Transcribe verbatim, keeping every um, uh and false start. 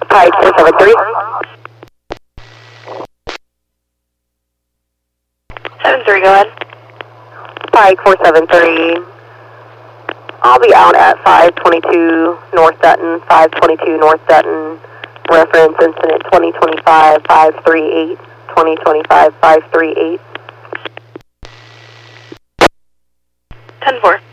Pike four seven three. seven three, go ahead. Pike four seven three. I'll be out at five twenty-two North Dutton, five twenty-two North Dutton. Reference incident twenty twenty-five five thirty-eight, twenty twenty-five five thirty-eight. ten four.